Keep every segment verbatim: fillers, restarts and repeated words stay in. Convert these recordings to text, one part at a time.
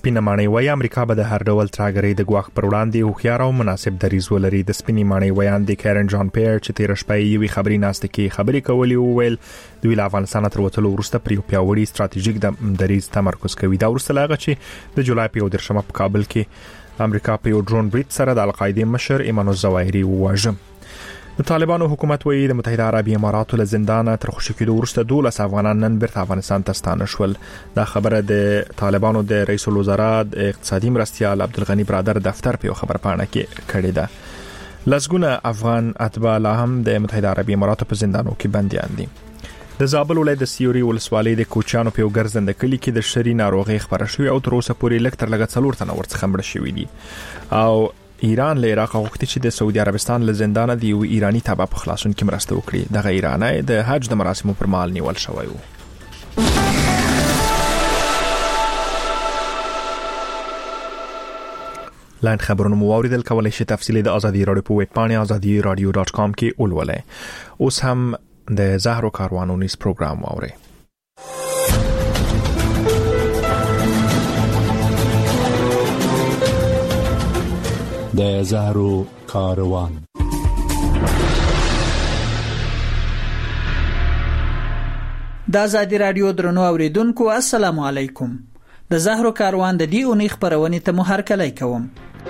سپینه ماڼۍ وایي امریکا به د هر ډول ترهګرۍ د ګواښ پر وړاندې هوښیار او مناسب دریځ ولري. د سپینې ماڼۍ ویاند کیرن جان پیر چې تیر شپه یوې خبري ناسته کې خبرې کولې وویل دوی له افغانستان تر وتلو وروسته پر یو پیاوړي ستراتیژیک دریځ تمرکز کوي. دا وروسته لا چې د جولای په یو درشمه په کابل کې امریکا په یو ډرون بریټ سره د القاعده مشر ایمان الزواهری وواژه. د طالبانو حکومت وایي د متحده عربی اماراتو له زندان تر خوشي کېدو وروسته دولس افغانان نن بیرته افغانستان ته ستانه شول. دا خبره د طالبانو د رئیس الوزرا د اقتصادي مرستیال عبدالغنی برادر دفتر په خبر پاڼه کې کړی ده. لسګونه افغان اتباع لا هم د متحده عربی اماراتو په زندانو کې بنديان دي. د زابل ولایت د سیوري ولسوالۍ د کوچانو په ګرځنده کلی کې د شری ناروغي خبره شوې او تر اوسه پورې لکټر لګت څلور تنه ورڅخه مړ شوي دي. او ایران له عراق غوښتي چې د سعودي عربستان له زندانه دی یو ایرانی تابع په خلاصون کې مرسته وکړي. دغه ایرانی د حج د مراسمو پر مهال نیول شوی و. لاند خبرونه مو اوریدل. کولای شئ تفصیلی د ازادي رادیو په ویب پاڼه ازادي رادیو ډاټ کام کې ولولئ. اوس هم د زهرو کاروانونیز پروګرام واورئ. د زهرو کاروان. د ازادي رادیو درنو اوریدونکو السلام علیکم. د زهرو کاروان د دې اونۍ خبرونه ته مو هرکلی کوم.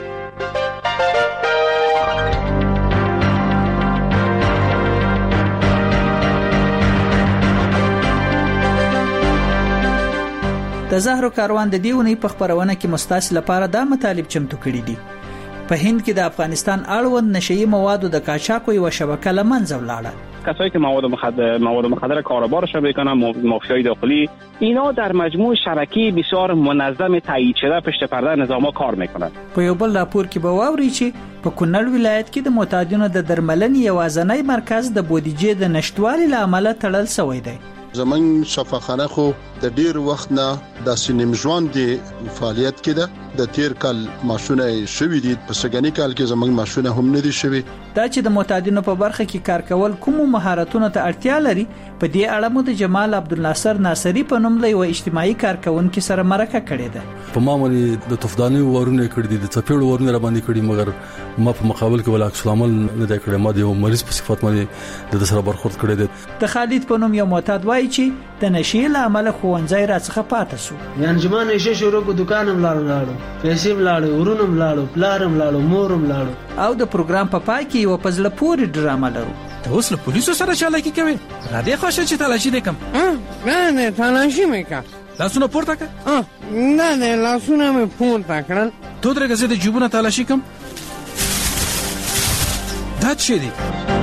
د زهرو کاروان د دې اونۍ په خبرونه کې مستاس لپاره دا مطالب چمتو کړي دي. په هند کې د افغانستان اړوند نشئی موادو د قاچاق و شبکه لمنځه ولاړه. کسایی که مواد مخدر مواد مخدر کاربارش میکنن مافیای داخلی اینا در مجموع شبکه بسیار منظم تایید شده پشت پرده نظاما کار میکنن. په یو بل راپور کې به واوري چې په کونړ ولایت کې د معتادینو د درملنې یوازینی مرکز د بودیجې د نشټوالي لامل تړل شوی دی. زمون شفاخانه خو د ډیر وخت نه د سینم ژوند دی فعالیت کړه. د تیر کال ماشونه شوې دي په سګنی کال کې زمون ماشونه هم نه دي شوې. دا چې د معتادینو په برخه کې کار کول کوم مهارتونو ته اړتیا لري په دې اړه مو د جمال عبدالناصر ناصری په نوم له یو اجتماعي کارکونکو سره مرکه کړې ده. په معمولی د تفدانی ورونه کړې دي د چپېړو ورونه را باندې کړې مګر ما په مقابل کې ولا عکس العمل نه دی کړی. ما د یو مریض په صفت باندې د سره برخورد کړی دی. د خالد په نوم یو معتاد وایي چې د نشي له عمل خوونځي راڅخه پاتې شو. یان جما نشه شروع کو دکانم لاړو لاړو پیسې لاړو ورونم لاړو پلارم لاړو مورم لاړو. او د پروګرام په پای کې یو پزله پوری ډرامه لرو. ته اوس له پولیسو سره چالاکی کوي؟ را دې خوښه چې تلاشي دې کم؟ نه نه تلاشي مې کا. لاسونه پورته کړه؟ نه نه لاسونه مې پورته کړل. تو درګه زه د جيبونو تلاشي کوم. دا څه دي؟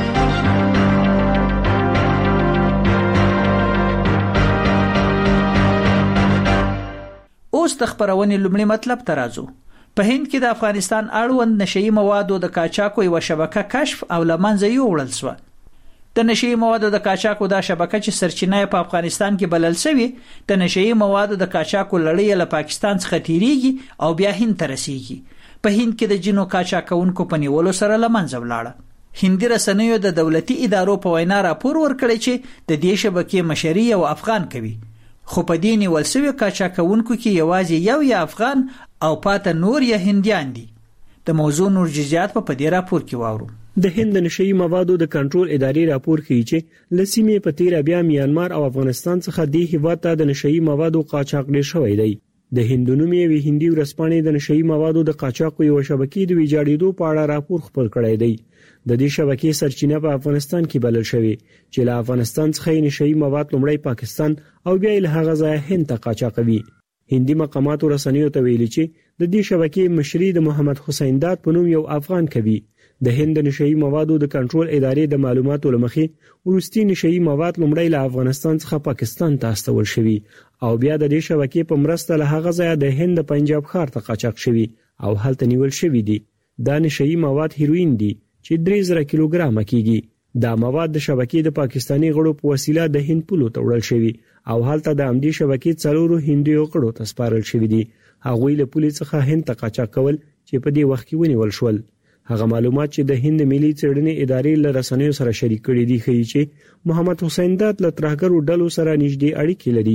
اوس د خبرونې لومړی مطلب ته راځو. په هند کې د افغانستان اړوند نشئی موادو د قاچاق و شبکه کشف او لمنځه یوړل شو. د نشئی موادو د قاچاق د شبکه چې سرچینه په افغانستان کې بلل شوی د نشئی موادو د قاچاق لړۍ له پاکستان څخه تیریږي او بیا هند ته رسیږي. په هند کې د جنو قاچاقونکو په نیولو سره لمنځه ولاړه. هندي رسنیو د دولتي ادارو په وینا راپور ورکړی چې د دې شبکې مشري او افغان کوي. خو په دې نیول شوی قاچاقونکو کې یوازې یو یا افغان او پاته نور یا هندیان دي. د موضوع نور جزئیات په دې راپور کې واورو. د هند نشئی موادو د کنټرول ادارې راپور کوي چې لسیمه په تیر بیا میانمار او افغانستان څخه د هیواد ته د نشئی موادو قاچاق ډیر شوی دی. د هندونومي وی هندي ورسپانې د نشئی موادو د قاچاق یو شبکې د ویجاړېدو په اړه راپور خپل کړی دی. د دې شبکې سرچینه په افغانستان کې بلل شوی چې له افغانستان څخه نشئی مواد لومړی پاکستان او بیا له هغه ځای هند ته قاچاقوي. هندي مقاماتو رسنیو ته ویلي چې د دې شبکې مشري د محمد حسین داد په نوم یو افغان کوي. د هند نشئی موادو د کنټرول ادارې د معلوماتو لمخې ورستي نشئی مواد لومړی له افغانستان څخه پاکستان ته استول شوی او بیا د دې شبکې په مرسته له هغه ځای د هند پنجاب ښار ته قاچاق شوی او هلته نیول شوی دي. دا نشئی مواد هیروین دي چې درې زره کیلوګرام کیږي. دا مواد د شبکې د پاکستانی غړو په وسیله د هند پولو ته وړل شوی او هلته د امدی شبکې څلورو هندي غړو ته سپارل شوی دي. هغوی له پولیس څخه هند ته قاچاق کول چې په دې وخت کې ونیول شول. هغه معلومات چې د هند ملي څېړنې ادارې له رسنیو سره شریک کړي دي ښیي چې محمد حسین داد له ترهګرو ډلو سره نږدې اړیکې لري.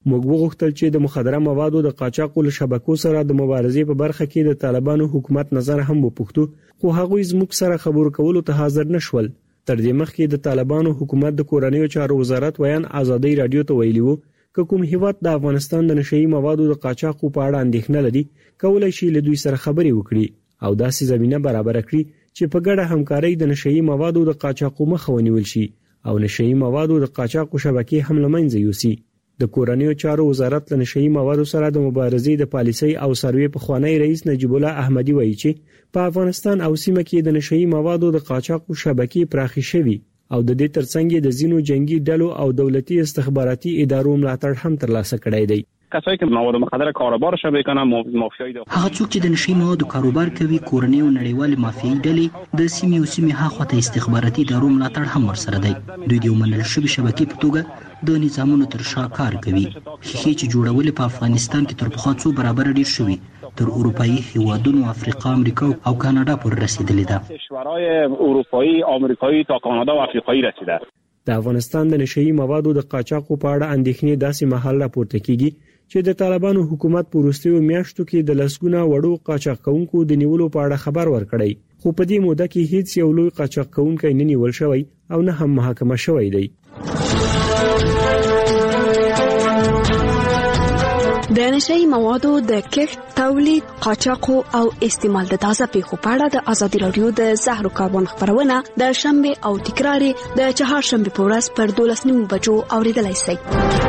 موږ وغوښتل چې د مخدره موادو د قاچاق له شبکو سره د مبارزې په برخه کې د طالبانو حکومت نظر هم وپوښتو، خو هغوی زموږ سره خبرو کولو ته حاضر نشول. تر دې مخکې د طالبانو حکومت د کورنیو چارو وزارت ویان ازادي رادیو ته ویلي وو چې کوم هیواد د افغانستان د نشئی موادو د قاچاق په اړه اندېښنه لري کولای شي له دوی سره خبرې وکړي او داسې زمينه برابر کړي چې په ګډه همکاري د نشئی موادو د قاچاق مخه ونیول شي او نشئی موادو د قاچاق شبکې هم لمنځه یوسي. د کورنیو چارو وزارت له نشئی موادو سره د مبارزې د پالیسۍ او سروې په خوانی رئیس نجیب الله احمدی وایي چې په افغانستان او سیمه کې د نشئی موادو د قاچاق شبکې پراخي شوي او د دې ترڅنګ د زینو جنگي ډلو او دولتي استخباراتي ادارو ملاتړ هم ترلاسه کړی دی. کسایی که مواد مخدر کاروبار شبه کنه مافیایی ده هغه څوک چې د نشئی موادو کاروبار کوي کورنۍ او نړیوال مافیایي ډلې د سیمې او سیمې هاخوا استخباراتي ادارو ملاتړ هم ورسره دی. دوی د منل شوی شبکې په توګه د نظامونو تر شا کار کوي. خېخي چې جوړول په افغانستان کې تر پخوا څو برابر ډیر شوی تر اروپאי هیوادونو افریقا امریکا او کاناډا پورې رسیدلې ده. کشورهای اروپאי آمریکایی تا کانادا و افریقایی رسیده. د افغانستان د نشئی موادو د قاچاق په اړه اندېښنې داسې محل راپورته کیږي چې د طالبانو حکومت په وروستیو میاشتو کې د لسګونه وړو قاچاق کوونکو د نیولو په اړه خبر ورکړی، خو په دې موده کې هیڅ یو لوی قاچاق کوونکی نه نیول شوی او نه هم محاکمه شوی دی. د نشئی موادو د کښت، تولید، قاچاق او استعمال د تازه پیښو په اړه د ازادي رادیو د زهرو کاربن خبرونه د شنبه او تکرار د چهارشنبه په ورځ پر دولس نیمو بجو اوریدلای شئ.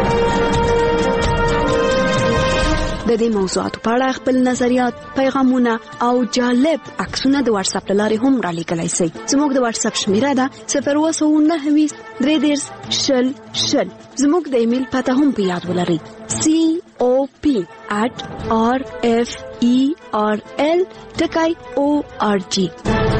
د دې موضوعاتو په اړه خپل نظریات، پیغامونه او جالب عکسونه د واتس اپ لارې هم را لیږلای شئ. زموږ د واتس اپ شمیره ده صفر اووه سوه نهه ویشت درې دېرش شل شل. زموږ د ایمیل پته هم په یاد ولرئ سی او پی at r f e r l ټکی او ار جی.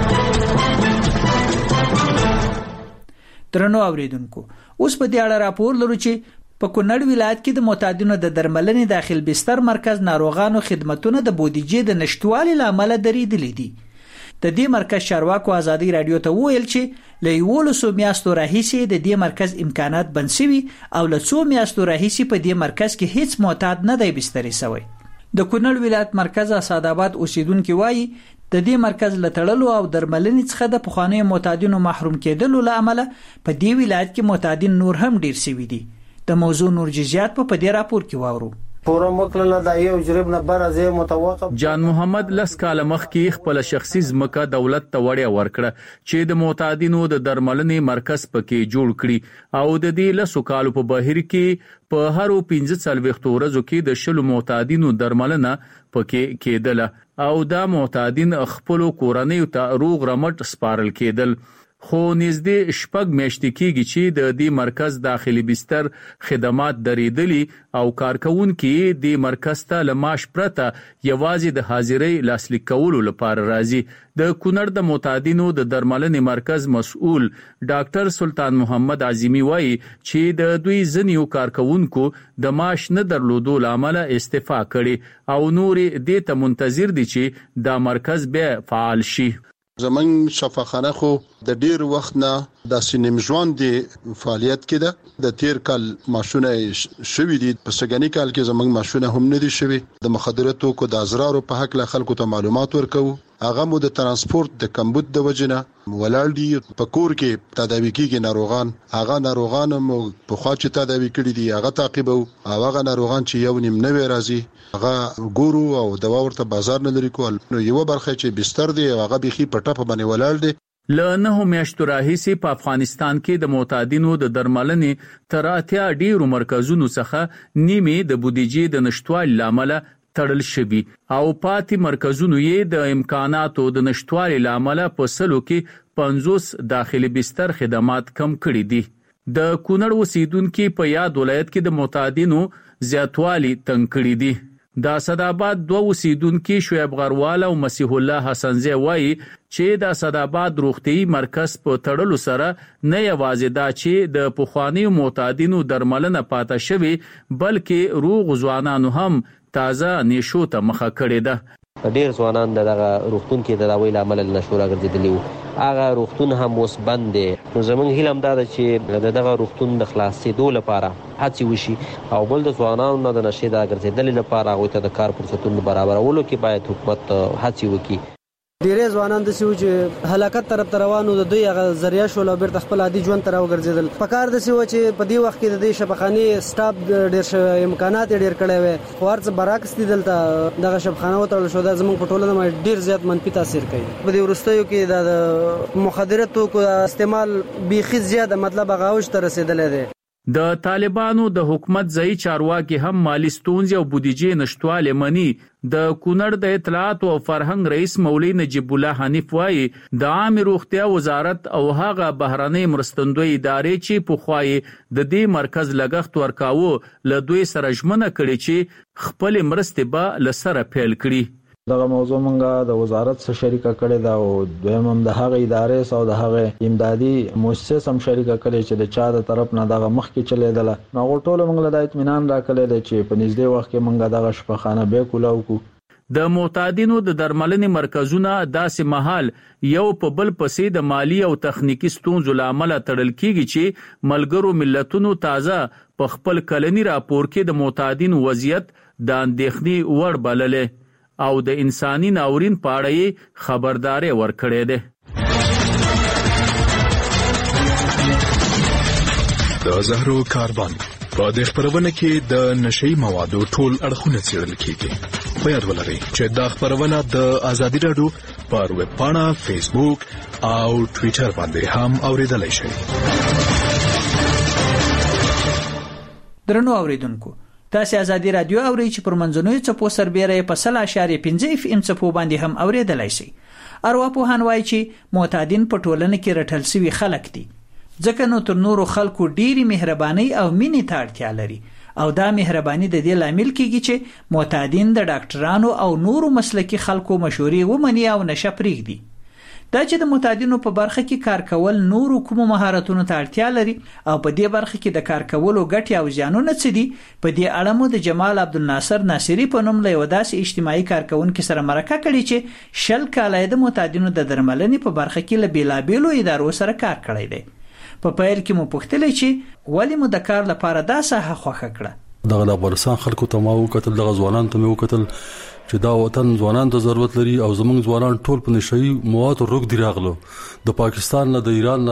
درنو اوریدونکو، اوس په دې اړه راپور لرو چې په کونړ ولایت کې د معتادینو د درملنې داخل بستر مرکز ناروغانو خدماتونه د بودیجې د نشټوالي لامل درېدلې دي. د دې مرکز چارواکو ازادي رادیو ته ویل چې له یولسو میاشتو راهیسې د دې مرکز امکانات بند شوي او له څو میاشتو راهیسې په دې مرکز کې هیڅ معتاد نه دی بسترې شوی. د کونړ ولایت مرکز اسعدآباد اوسیدونکو وایي د دې مرکز لټړلو او درملنې څخه د پخواني معتادینو محروم کېدلو لامل په دې ولایت کې معتادین نور هم ډیر شوي دي. د موضوع نور جزئیات په دې راپور کې واورو. پورا مکلنه د یو جرب نه بر ازه متوقف جان محمد لس کال مخکې خپل شخصي ځمکه دولت ته وړیا ورکړه چې د معتادینو د درملنې مرکز پکې جوړ کړي او د دې لسو کالو په بهیر کې په هرو پنځه څلوېښت ورځو کې د شلو معتادینو درملنه پکې کېدله او دا معتادین خپل کورنۍ ته روغ رمټ سپارل کېدل. خو نږدې شپږ میاشتې کېږي چې د دې مرکز داخلي بستر خدمات درېدلي او کارکونکي د مرکز ته له معاش پرته یوازې د حاضرۍ لاسلیک کولو لپاره راځي. د کونړ د معتادینو د درملنې مرکز مسؤل ډاکټر سلطان محمد عظیمی وایي چې د دوی ځینیو کارکونکو د معاش نه درلودو لامل استعفا کړي او نور دې ته منتظر دي چې دا مرکز بیا فعال شي. زمنګ شفاخانه خو د ډیر وخت نه د سینم ژوند دی فعالیت کې ده. د تیر کال ماشونه شوي دي، په سګنی کال کې زمنګ ماشونه هم نه دي شوي. د مخدراتو کو د ازرارو په حق له خلکو ته معلومات ورکو. هغه مو د ترانسپورت د کمبود د وجنه ولال دي په کور کې تداوی کیږي ناروغان. هغه ناروغان مو په خوا چې تداوی کړي دي هغه تعقیبو. هغه ناروغان چې یو نیم نوې راځي هغه ګورو او دوا ورته بازار نه لري کول. نو یو برخه چې بستر دی هغه بيخي پټه په باندې ولال دي. له نهو میاشتو راهیسې په افغانستان کې د معتادینو د درملنې تر اتیا ډیرو مرکزونو څخه نیمه د بودیجې د نشټوالي لامل تړل شوي او پاتې مرکزونو یې د امکاناتو د نشټوالي لامل په سلو کې پنځوس داخلي بستر خدمات کم کړي دي. د کونړ اوسیدونکو په یاد ولایت کې د معتادینو زیاتوالی تنګ کړي دي. د اسعدآباد دوه اوسیدونکو شعیب غروال او مسیح الله حسنزی وایي چې د اسعدآباد روغتي مرکز په تړلو سره نه یوازې دا چې د پخوانی معتادینو درملنه پاته شوی بلکې روغ ځوانانو هم تازه نشو ته مخه کړې ده. ډېر ځوانان دغه روغتون کې د داوی لامل نشو راګرځېدلي وو هغه روغتون هم اوس بند دی. نو زمونږ هیله هم دا ده چې دغه روغتون د خلاصېدو لپاره هڅې وشي او بل د ځوانانو نه د نشې د ګرځېدلې لپاره هغوی ته د کار فرصتونو برابرولو کې باید حکومت هڅې وکړي. ډېرې ځوانان داسې وو چې هلاکت طرف ته روان وو، د دوی هغه ذریعه شول او بیرته خپل عادي ژوند ته راوګرځېدل. په کار داسې وو چې په دې وخت کې د دې شفاخانې سټاف ډېر شوی، امکانات یې ډېر کړی وی، خو هر څه برعکس دي. دلته دغه شفاخانه وتړل شو، دا زموږ په ټولنه باندې ډېر زیات منفي تاثیر کوي. په دې وروستیو کې د مخدره توکو استعمال بیخي زیاته مطلب هغه اوج ته رسېدلی دی. د طالبانو د حکومت ځای چارواکي هم مالی ستونزې او بودیجې نشټواله مني. د کونړ د اطلاعات او فرهنګ رئیس مولوی نجیب الله حنیف وايي د عام روغتیا وزارت او هغه بهرنۍ مرستندوی ادارې چې په خوای د دې مرکز لګښت ورکاوه له دوی سره ژمنه کړې چې خپل مرستې به لسره پیل کړي. دغه موضوع مونږه د وزارت سره شریکه کړې ده او دویم هم د هغه ادارې او د هغه امدادي مؤسسه هم شریکه کړې چې د چا د طرف نه دغه مخ کې چلېدله. نو ټول مونږ له اطمینان راکړل دي چې په نږدې وخت کې مونږه دغه شفاخانه به کولاو کو. د معتادینو د درملنې مرکزونه داسې مهال یو په بل پسې د مالی او تخنیکی ستونزو لامل تړل کیږي چې ملګرو ملتونو تازه په خپل کلنی راپور کې د معتادینو وضعیت د اندېښنې وړ بللې او د انساني ناورین په اړه خبرداري ورکړې ده. د زهرو کاربن په دې خبرونه کې د نشئی موادو ټول اړخونه څېړل کیږي. په یاد ولرئ چې دا خبرونه د ازادي راډیو پر ویب پاڼه، فیسبوک او ټوئیټر باندې هم اوریدلای شئ. درنو اوریدونکو، تاسو ازادي رادیو اورئ چې پر منځنوي څپو سربېره په سل اشاریه پنځه اف ام څپو باندې هم اوریدلای شئ. ارواپوهان وایي چې معتادین په ټولنه کې رټل شوي خلک دي، ځکه نو تر نورو خلکو ډېری مهرباني او مینې ته اړتیا لري او دا مهرباني د دې لامل کیږي چې معتادین د ډاکټرانو او نورو مسلکي خلکو مشورې ومني او نشه پرېږدي. دا چې د معتادینو په برخه کې کار کول نورو کومو مهارتونو ته اړتیا لري او په دې برخه کې د کار کولو ګټې او زیانونه څه دي، په دې اړه مو د جمال عبدالناصر ناصری په نوم له یو داسې اجتماعي کارکونکي سره مرکه کړې چې شل کاله د معتادینو د درملنې په برخه کې له بیلابیلو ادارو سره کار کړی دی. په پیل کې مو پوښتلې چې ولې مو د کار لپاره دا ساحه خوښه کړه. دغه د افغانستان خلکو ته ما وکتل، دغه ځوانان ته مې وکتل چې دا وطن ځوانان ته ضرورت لري او زمونږ ځوانان ټول په نشئی موادو روغ دی راغلو، د پاکستان نه، د ایران نه،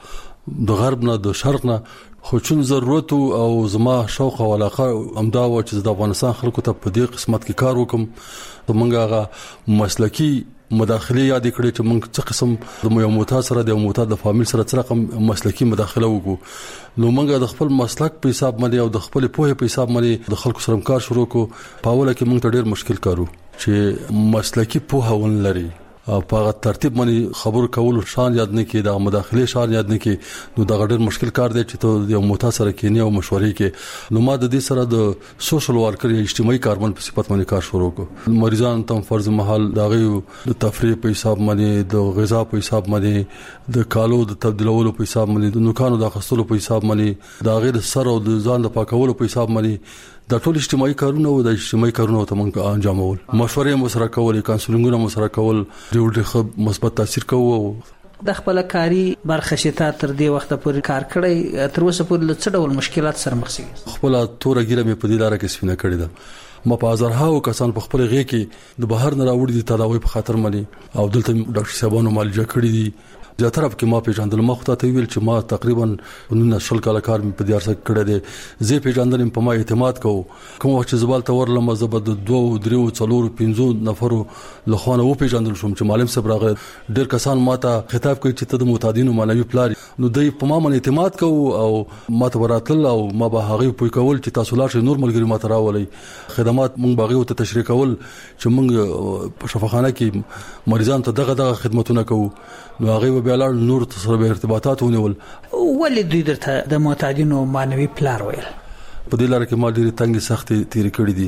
د د غرب نه، د شرق نه، خو چون ضرورت او زما شوق او علاقه امدا و چې د افغانستان خلکو ته په دې قسمت کې کار وکم. زمونږ هغه مسلکی مداخله یاد کړې چې موږ څه قسم د یو معتاد سره د یو معتاد د فامیل سره څه رقم مسلکی مداخله وکړو. نو موږ د خپل مسلک په حساب باندې او د خپل پوهه په حساب باندې د خلکو سره کار شروع کو. په اوله کې موږ ته ډېر مشکل کارو چې مسلکی پوهه ون لري په ترتیب باندې خبر کول شان یاد نه کې، د مداخله شان یاد نه کې. نو دا ډېر مشکل کار دی چې ته یو معتاد سره کې نه او مشورې کې. نو ما د دې سره د سوشل ورکر یا اجتماعي کارمن په صفت باندې کار شروع کو. مریضان ته فرض محل داغه د تفریح په حساب باندې، د غذا په حساب باندې، د کالو د تبدیلولو په حساب باندې، د نوکانو د اخیستلو په حساب باندې، داغه د سر او د ځان د پاکولو په حساب باندې، دا ټول اجتماعي کارونه او د اجتماعي کارونه ته موږ انجامول. مشورې مو سره کول، کانسلینګونه مو سره کول، ډېر ښه مثبت تاثیر کوو. د خپل کاری برخه شته تر دې وخت پورې کار کړی، تر اوسه پورې څه ډول مشکلات سره مخ شوي؟ خپل تور ګیره مې په دې لار کې سپینه کړې ده. ما په هزارهاو کسان په خپل غې کې د بهر نه راوړي دي تداوی په خاطر باندې او دلته ډاکټر صاحبانو معالجه کړې دي. زیاتره په کې ما پیژندل، ما خو ته ویل چې ما تقریبا نن شل کال کار په دې ارسه کړی دی. زه پیژندل په ما اعتماد کوم کوم چې زبال ته ورلم زبد دوه درو څلور پنځو نفرو لخوانه و پیژندل شوم چې معلم صاحب راغی. ډېر کسان ما ته خطاب کوي چې ته د معتادینو معنوي پلار. نو دوی په ما باندې اعتماد کوو او ما ته وراتل او ما به هغه پوي کول چې تاسو لاړ شئ نور ملګری ما ته راولي. خدمات مونږ باغې ته تشریح کول چې مونږ په شفاخانه کې مریضان ته دغه دغه خدماتونه کوو. نو هغه به لاړ نور سره ارتباطات ونیول. ولې دوی درته د معتادینو معنوي پلار ویل؟ په دې لار کې ما ډېرې تنګې سختې تیر کړې دي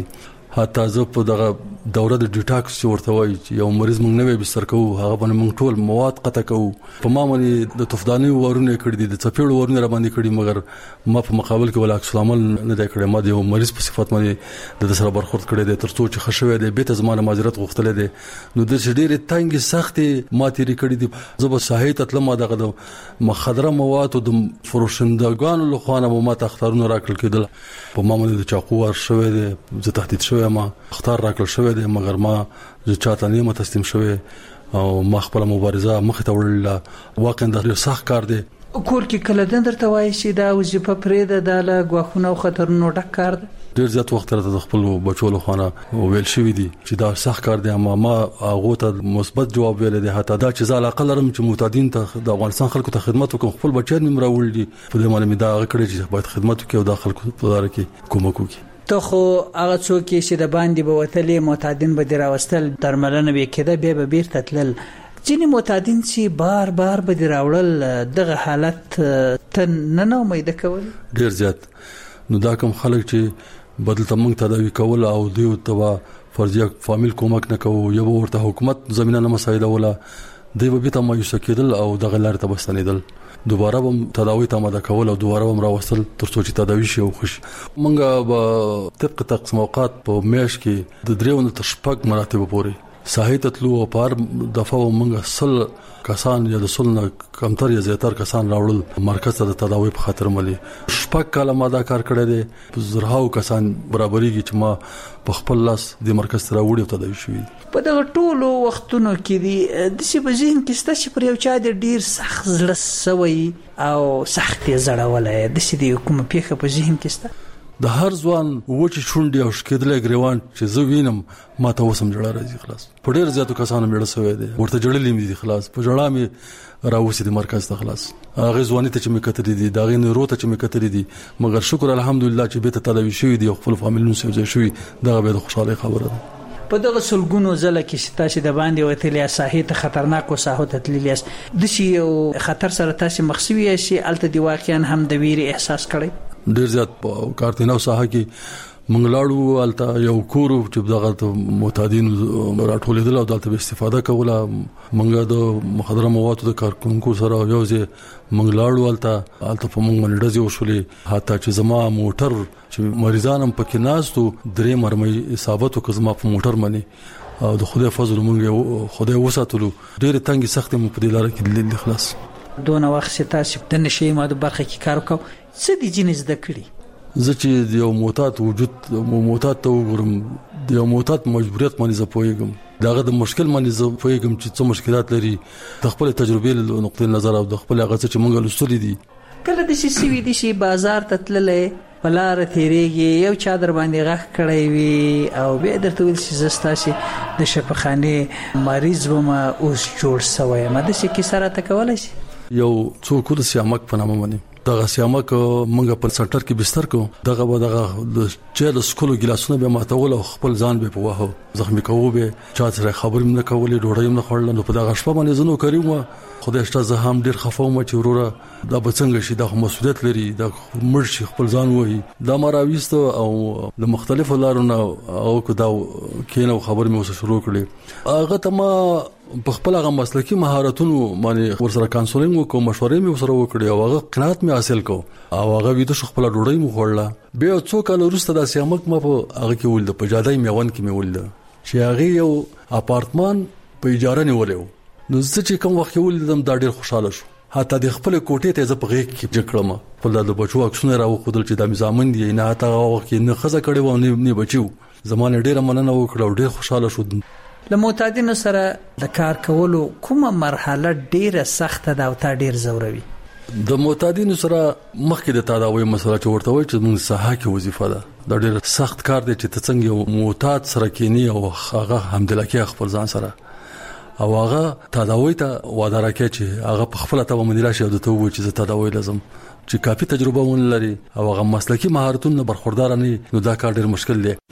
حتی زه په دغه دوره د ډیټاکس ورته وایي چې یو مریض موږ نه وي بستر کوو هغه باندې موږ ټول مواد قطع کوو په ما باندې د تفداني ورونه کړی دي د چپېړو ورونه را باندې کړی مګر ما په مقابل کې ولا عکس العمل نه دی کړی ما د یو مریض په صفات باندې د سره برخورد کړی دی ترڅو چې خښوي دی به ته زمانه معذرت غوښتل دي نو د ډېرې تنګي سختي ما تیری کړی دي زه به صحیح تطلم دغه د مخدره مواد او د فروشندگانو له خوانه ما تختارونه راکړل کېدل په ما باندې د چاقو ور شوی دی زه تهدید شوی ما اختار راکړل شوی دی مګر ما زه چاته نه تسلیم شوی او ما خپل مبارزه مخ ته وړل واقعا د سخت کار دی کور کې کله دندر ته وایي چې دا وظیفه پرې ده د غواخونه او خطرونو ډک کار دی ډیر زیات وخت راته د خپل بچو له خانه ویل شوی دی چې دا سخت کار دی اما ما هغه ته مثبت جواب ویل دی حتی دا چې زال اقل رم چې معتادین ته د افغانستان خلکو ته خدمت وکړم خپل بچیان مې راوړل دي په دې معنی دا هغه کړی چې باید خدمت وکړي او د خلکو په لاره کې کومک وکړي ته خو هغه څوک چې د باندې به وتلې معتادین به دراوستل درملنه به کېده به به بیرته تلل ځینې معتادین چې بار بار به دراوړل دغه حالت ته نه نو امید کول ډیر زیات نو دا کوم خلک چې بدل تمنګ تداوی کول او دیو تبا فرضیه فامیل کومک نه کوو یو ورته حکومت زمينه نه مساعده ولا دی به ته مایوس کېدل او دغه لار ته بستنیدل دوباره هم تداوی ته ماده کول او دوباره هم راوستل ترڅو چې تداوی شي او خوش منګه به طبق تقسیم اوقات په میاش کې د دریو نه تر شپږ مراتب پورې صحیح تطلو او پر دفعه منګه سل کسان یا د سلنه کمتر یا زیاتر کسان راوړل مرکز ته د تداوی په خاطر ملي شپږ کاله ماده کار کړی دی زرهاو کسان برابرېږي چې ما په خپل لاس د مرکز ته راوړی او تداوی شوی په دغه ټولو وختونو کې دي د سی په ذهن کې ستاسو پر یو چا د ډیر سخت زړه سوی او سخت زړولای د سی د کوم پیخه په ذهن کې ستاسو د هر ځوان وچی شونډي او شکېدلې ګریوان چې زه وینم ما ته وسم جوړه راځي خلاص په ډیر زیاتو کسانو مړ شوی دی ورته جوړلې مې دي خلاص په جوړه مې راوسی د مرکز ته خلاص هغه ځواني ته چې مې کتلې دي دا غي نورو ته چې مې کتلې دي مګر شکر الحمدلله چې به ته تداوی شوی دی خپل فامیلونو سره شوی دا به د خوشاله خبره ده په دغه سلګونو ځله کې ستاسو د باندې وتلې ساحې ته خطرناک او ساحو ته تللی د شي او خطر سره تاسو مخسوي شي الته دی واقعا هم د ویری احساس کړی ډیر زیات په کارتینو ساحه کې منګلاړو الته یو کورو چې دغه معتادین راټولېدل او دلته استفاده کوله منګه د مخدره موادو د کارکونکو سره یو ځای منګلاړو الته الته په منګ باندې ډزې وشولې حتی چې زما موټر چې مریضان هم پکې ناستو درې مرمۍ اصابت وکړ زما په موټر باندې او د خدای فضل مونږ خدای وساتلو ډېر تنګي سخت مو په دې لار کې لیدل خلاص دونه وخت تاسو د نشي ماده برخه کې کار وکاو څه دي جنس د کړی زه چې یو معتاد وجود معتاد ته وګورم د یو معتاد مجبوریت باندې زه پوهیږم داغه د مشکل باندې زه پوهیږم چې څه مشکلات لري د خپل تجربې له نقطې نظر او د خپل هغه چې موږ لوستل دي کله د شي سي وي دي شي بازار ته تللې بلار تیریږي یو چا در باندې غاخ کړی وي او به درته ویل شي زستاسي د شفاخانه مریض ومه اوس جوړ سوی مده شي کی سره تکول شي یو څوک د سیامک په نامه باندې دغه سیامک موږ په سنټر کې بستر کو دغه به دغه د چیل سکولو ګلاسونه به ماتول او خپل ځان به په واه زخمی کوو به چا سره خبرې نه کولې ډوړې نه خورل نو په دغه شپه باندې زنو کړیو خدای شته زه هم ډیر خفوم چې وروره دا بڅنګ شي د مسؤلیت لري د مرشي خپل ځان وایي دا مراويست او د مختلفو لارو نه او کو دا کینو خبر مې اوس شروع کړې هغه ته ما په خپل هغه مسلکی مهارتونو باندې ورسره کانسولینګ وکړم مشورې مې ورسره وکړې او هغه قناعت مې حاصل کو او هغه ویته خپل ډوډۍ مو خورله به څو کال وروسته د سیامک ما په هغه کې ول د پجادای میوان کې مې ول چې هغه یو اپارتمان په اجاره نیولیو نو زه چې کوم وخت ولدم دا ډیر خوشاله شو حتی د خپل کوټې ته زه په غیږ کې جکړم په د بچو عکسونه راو خودل چې د مزامن دی نه حتی وخت کې نه خزه کړي و نه نه بچو زمانه ډیره مننه وکړه ډیر خوشاله شو له معتادینو سره د کار کولو کومه مرحله ډیره سخته ده او تا ډیر زوروي د معتادینو سره مخکې د تداوی مسله چې ورته وایي چې موږ صحه کې وظیفه ده دا ډیر سخت کار دی چې څنګه یو معتاد سره کینی او هغه حمدلله خپل ځان سره او هغه تداوی ته وعده راکړي چې هغه په خپل ته باندې راشي او ته وایي چې تداوی لازم چې کافي تجربه ون لري او هغه مسلکی مهارتونه برخوردار نه نو دا کار ډیر مشکل دی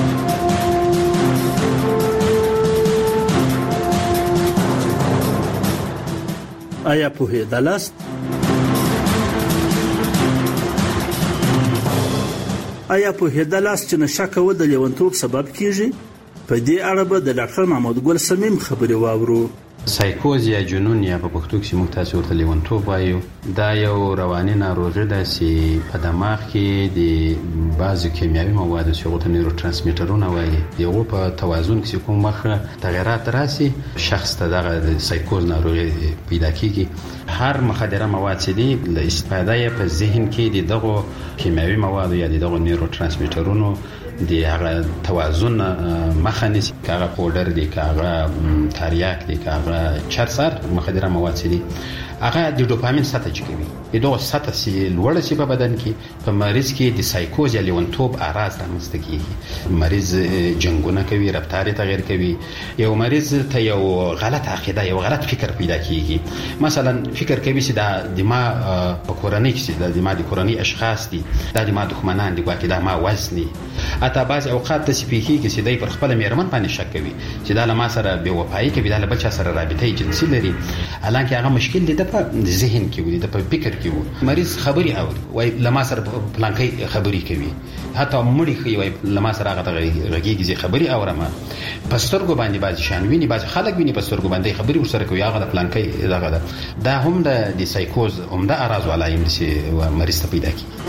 آیا په هدالاست آیا په هدلاس چې نشه کول د لیونتوب سبب کیږي؟ په دې اړه به د ډاکټر محمد ګل سمیم خبرې واورو. سایکوز یا جنون یا په پښتو کې موږ تاسو ورته لیونتوب وایو، دا یو رواني ناروغي ده چې په دماغ کې د بعضو کیمیاوي موادو چې هغو ته نیورو ترانسمیټرونه وایي د هغو په توازن کې کوم مخه تغیرات راسي، شخص ته دغه د سایکوز ناروغي پیدا کیږي. هر مخدره مواد چې دي له استفاده یې په ذهن کې د دغو کیمیاوي موادو یا د دغو نیورو ترانسمیټرونو د هغه توازن مخه نیسي، که هغه پودر دی، که هغه تریاک دی، که هغه چرسر مخدره مواد چې دي هغه د ډوپامین سطح چې کوي د دغه سطح چې لوړه شي په بدن کې په مریض کې د سایکوز یا لیونتوب اعراض رامنځته کیږي. مریض جنګونه کوي، رفتار تغیر کوي، یو مریض ته یو غلط عقیده یو غلط فکر پیدا کیږي. مثلا فکر کوي چې د دماغ په کورنۍ کې د دماغ د کورنۍ اشخاص دي، د دماغ دښمنان دي، ګواکې د ما وزني. اته بعض اوقات د سپیکی کې چې دای پر خپل میرمن باندې شک کوي چې دا له ما سره بے وفایي کوي، دا له بچا سره رابطه جنسي لري، حالانکه هغه مشکل دی د په ذهن کې وي، د په فکر کې وي. مریض خبري اوري وای لما سره پلانکي خبري کوي، حتی مړی خي وای لما سره هغه غږیږي خبري اورم. پسترګو باندې بعض شان ویني، بعض خلک ویني پسترګو باندې خبري ورسره کوي، هغه د پلانکي دغه ده. دا هم د سایکوز هم د اراز علایم چې مریض ته پیدا کی.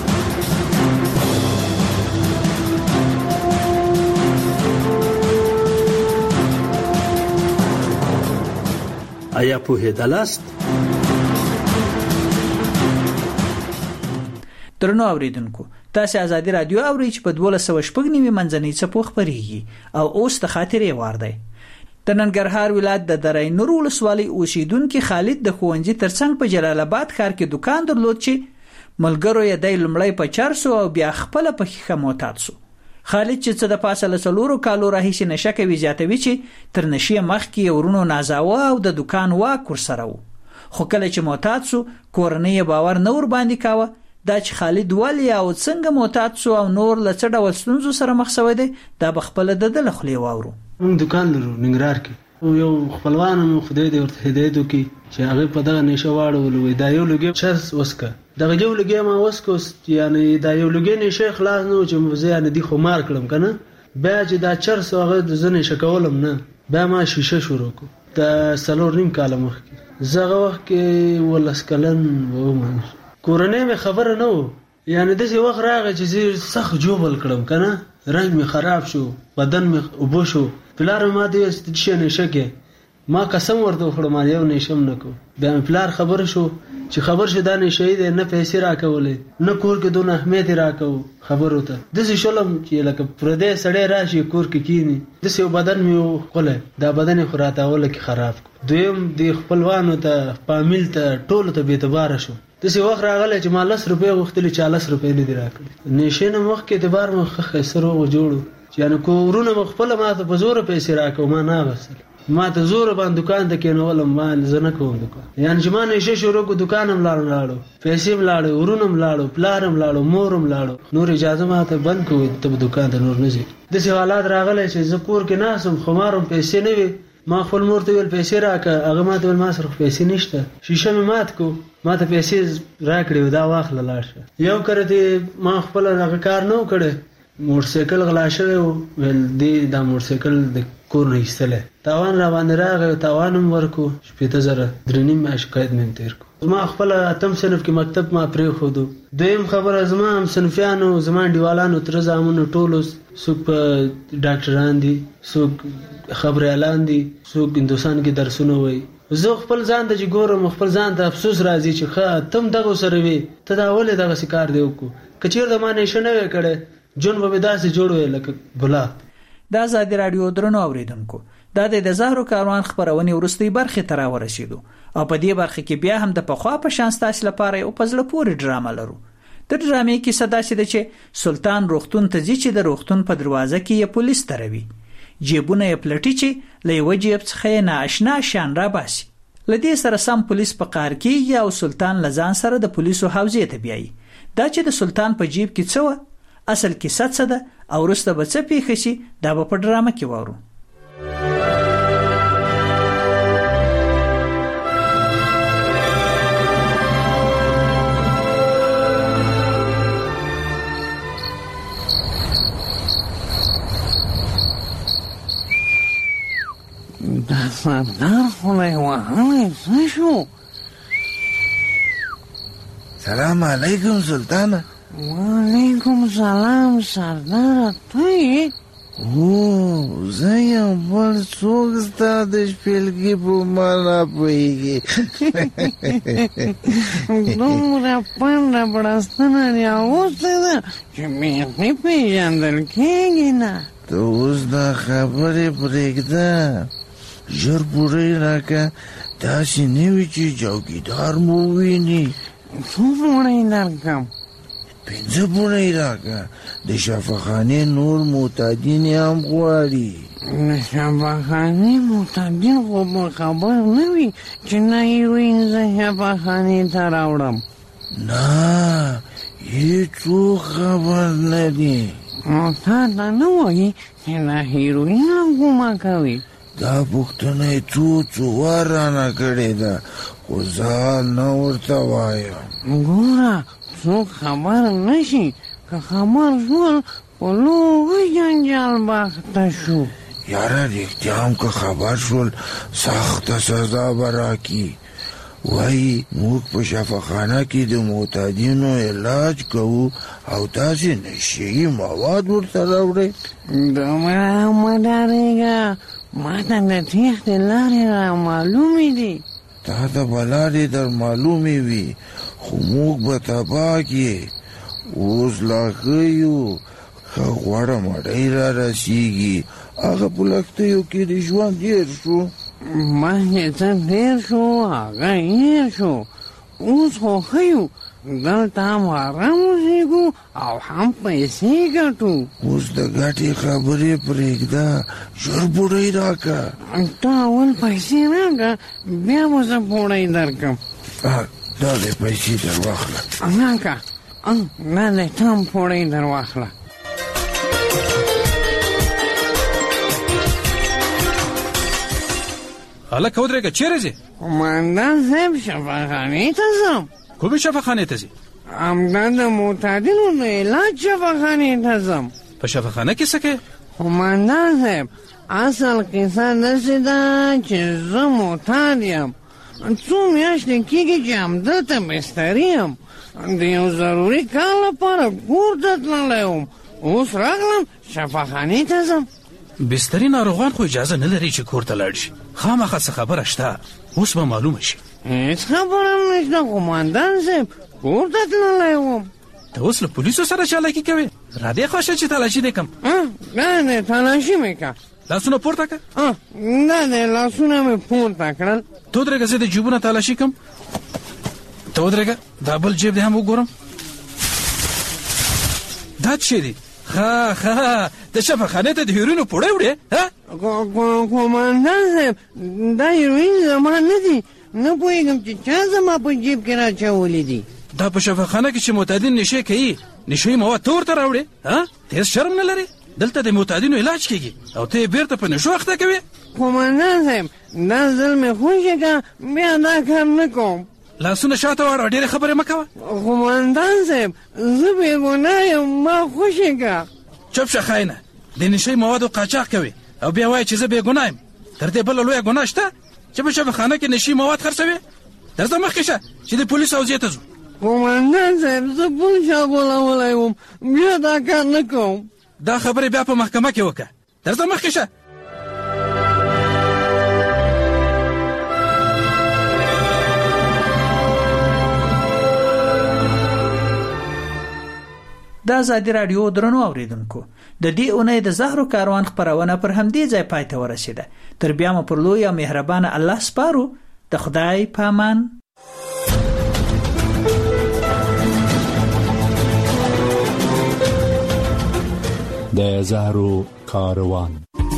آیا په هدلاست؟ درنو اوریدونکو، تاسو آزادي رادیو اورئ چې په دوه سوه شپږ نیمه منځنۍ څپو خبرېږي او اوس د خاطرې وار دی. د ننګرهار ولایت د درې نور ولسوالۍ اوسیدونکو خالد د ښوونځي ترڅنګ په جلال آباد ښار کې دکان درلود چې ملګرو یې د لمړی په چارسو او بیا خپل په خښه معتاد سو. خالد چې څه د پاسه لسلورو کالو راهیسې نشه کوي زیاتوي چې تر نشې مخکې ورونو نازاوه او د دکان واک ورسره و، خو کله چې معتاد سو کورنۍ باور نه ور باندې کاوه. دا چې خالد ولی او څنګه معتاد سو او نور له څه ډول ستونزو سره مخ شوی دی دا به خپله د ده له خولې واورو. موږ دکان لرو ننګرهار کې، یو خپلوان مو خدای دې ورته هدایت وکړي چې هغه په دغه نشه واړولو، وای دا یو لږه چرس وسکه، دغه یو لږه ما وسکه، یعنی دا یو لږه نشه خلاص نه چې مزه یعنی دی خو مار کړم کنه، بیا چې دا چرس هغه د زنه شکولم نه، بیا ما شیشه شروع کو د سلور نیم کال مخکې. زغه وخت کې ولس کلن ومن کورنۍ مې خبره نه و، یعنی داسې وخت راغی چې زه سخت جوبل کړم کنه، رنګ مې خراب شو، بدن مې اوبه شو. پلار ما دې چې نشه کې ما قسم ورته وخړم یو نشم نه کو. بیا پلار خبر شو چې خبر شو دا نشه دې نه پیسې راکولې نه کور کې دونه اهمیت راکو خبرو ته. داسې شولم چې لکه پردې سړی راشي کور کې کینی، داسې بدن مې خله دا بدن خو راتاوله کې خراب. دویم د خپلوانو ته فامیل ته ټولو ته بې اعتباره شو. داسې وخت راغلی چې ما لس روپۍ غوښتلې چالیس روپۍ نه دي راکړي. نشې نه مخکې اعتبار مې ښه ښایسته روغ جوړ، چې یعنې کورونه مې خپله ما ته په زوره پیسې راکړو، ما نه اخیستل، ما ته زوره باندې دکان ته کېنولم، ما زه نه کوم دکان. یعنې چې ما نشې شروع کړو، دکان هم لاړو لاړو پیسې هم لاړو، ورونه هم لاړو، پلار هم لاړو، مور هم لاړو، نور اجازه ما ته بند کړو ته به دکان ته نور نه ځې. داسې حالات راغلی چې زه کور کې ناست وم، خمار هم پیسې نه وي. ما خپل مور ته ویل پیسې راکړه، هغه ما ته ویل ما سره پیسې نشته. شیشه مې مات کو، ما ته پیسې راکړې دا واخله لاړ شه. یو کرته ما خپل هغه کار نه وکړی، موټرسایکل غلا شوی و، ویل دې دا موټرسایکل د کور نه ایستلی، تاوان را باندې راغی، تاوان هم ورکو، شپېته زره درې نیم میاشت قید مې تېر کړو. زما خپل اتم صنف کې مکتب ما پرېښودو. دویم خبره زما هم صنفیانو زما انډیوالانو تره زامنو ټولو څوک په ډاکټران دي، څوک خبریالان دي، څوک هندوستان کې درسونه وایي. زه خپل ځان ته چې ګورم خپل ځان ته افسوس راځي چې ښه تم دغه سره وي، ته دا ولې دغسې کار دی وکړو، که چېرته ما نشه نه وی کړی جون به مې داسې جوړ وی لکه ګلاب. دا ازادي راډیو درنو اوریدونکو، دا د زهرو کاروان خبرونې وروستۍ برخې ته راورسېدو او په دې برخه کې بیا هم د پخوا په شان ستاسو لپاره یو په زړه پورې ډرامه لرو. د ډرامې کیسه داسې ده چې سلطان روغتون ته ځي چې د روغتون په دروازه کې یې پولیس دروي، جیبونه یې پلټي چې له یوه جیب څخه یې نااشنا شیان راباسي. له دې سره سم پولیس په قهر کېږي او سلطان له ځان سره د پولیسو حوزې ته بیایي. دا چې د سلطان په جیب کې څه وه، اصل کیسه څه ده او وروسته به څه پیښه شي، دا به په ډرامه کې واورو. سردار خدای وهلی څه شو؟ سلام علیکم سلطانه. وعلیکم سلام سردار، ته یې؟ او زه یم، بل څوک ستا د شپېلګي په معنا پوهېږي. دومره پنډه بړستنه راوستې ده چې بیخي پېژندل کېږي نه. ته اوس دا خبرې پرېږده، ژر پوړۍ راکړه، داسې نه وي چې چوکیدار مو وویني. څو پوړۍ درکړم؟ پنځه پوړۍ راکړه، د شفاخانې نور معتادین هم غواړي. د شفاخانې معتادین خو به خبر نه وي چې نه هیروین زه شفاخانې ته راوړم. نه، هېڅوک خبر نه دي. نو تا ته نه وایي چې د هیروین هم ګومه کوي؟ دا پوښتنه یې څو څو وار رانه کړې ده، خو زه نه ورته وایم. ګوره څوک خبر نه شي، که خبر شول په لوی جنجال به اخته شو. یاره رښتیا هم که خبر شول سخته سزا به راکړي. وایي موږ په شفاخانه کې د معتادینو علاج کوو او تاسې نشهیي مواد ورته راوړئ. دومره مه ډارېږه، ما ته د تېښتې لارې را معلومې دي. تا ته به لارې در معلومې وي، خو موږ به تباه کړې. اوس لا ښه یو، ښه غوړه مړۍ را رسېږي. هغه په لښتیو کې د ژوند هېر شو. مخکې څه تېر شو هغه هېر شو، اوس خو ښه یو، دلته هم آرام اوسېږو او هم پیسې ګټو. اوس د ګټې خبرې پرېږده، ژر پوړۍ راکړه. ته اول پیسې راکړه، بیا به زه پوړۍ درکړم. دا دی پیسې در واخله. راکړه، دا دی ته هم پوړۍ در واخله. هلکه ودرېږه، چیرې ځې؟ قومندان صاحب شفاخانې ته ځم. کومې شفاخانې ته ځې؟ همدا د معتادینو د علاج شفاخانې ته ځم. په شفاخانه کې څه کوې؟ قومندان صاحب اصل قصه داسې ده چې زه معتاد یم، څو میاشتې کېږي چې همدلته بستري یم، د یو ضروري کار لپاره کور ته تللی وم، اوس راغلم شفاخانې ته ځم. بستري ناروغان خو اجازه نه لري چې کور ته لاړ شي. خامخا څه خبره شته، اوس به معلومه شي. هېڅ خبره نشته قومندان صاحب، کور ته تللی وم. ته اوس له پولیسو سره چالاکي کوې؟ را دې خوښه چې تلاشي دې کړم. نه نه، تلاشي مې کړه. لاسونه پورته کړه. نه نه، لاسونه مې پورته کړل. ته ودرېږه، زه د جیبونه تلاشي کړم. ته ودرېږه، دا بل جیب دې هم وګورم. دا څه دی؟ ها ها، د شفاخانې ته د هیروینو پوړۍ وړې؟ قومندان صاحب دا هیروین زما نه دي، نه پوهېږم چې چا زما په جیب کې راچولي دي. دا په شفاخانه کې چې معتادین نشې کوي، نشهیي مواد ته ورته راوړې؟ ته هېڅ شرم نه لرې؟ دلته د معتادینو علاج کېږي او ته یې بېرته په نشو اخته کوې. قومندان صاحب دا ځل مې خوښې کړه، بیا دا کار نه کوم. لاسونه شاته واړه، ډېرې خبرې مه کوه. قومندان صاحب زه بېګناه یم، ما خوښې کړه. چپ شه خاینه، د نشهیي موادو قاچاق کوې او بیا وایې چې زه بېګناه یم. تر دې بله لویه ګناه شته چې په شفاخانه کې نشهیي مواد خرڅوې؟ درځه مخکې شه چې د پولیسو حوزې ته ځو. قومندان صاحب زه بل چا بولولی وم، بیا دا کار نه کوم. دا خبرې بیا په محکمه کې وکړه. درځه مخکې شه. د ازادي راډیو درنو اوریدونکو، د دې اونۍ د زهرو کاروان خپرونه پر همدې ځای پای ته ورسېده. تر بیا مو پر لوی او مهربانه الله سپارو. د خدای پامان. د زهرو کاروان.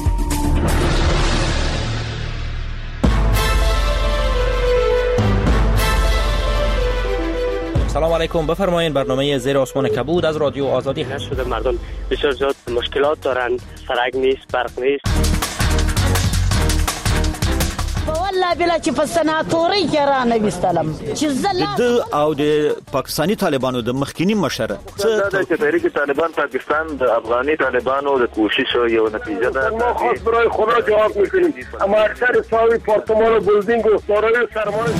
سلام علیکم، بفرمایید. برنامه زیر آسمان کبود از رادیو آزادی هست. شده مردم بسیار زیاد مشکلات دارند، سرک نیست، برق نیست. باور والله بلا چې په سناتوري کې را نه وستلم چې زله د او د پاکستانی طالبانو د مخکینی مشر څه د تحریک طالبان پاکستان د افغاني طالبانو د کوشش یو نتیجه ده ما خاص برای خدا جواب میکنیم اما اکثر ساوی پارتمان و بلدینگ و سارای سرمایه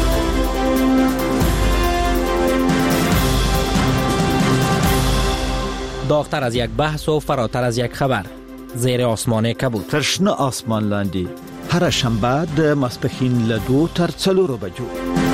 داغتر از یک بحث و فراتر از یک خبر زیر آسمان کبود تر شنه آسمان لاندې هر شنبه د ماسپښین له دوه تر څلورو بجو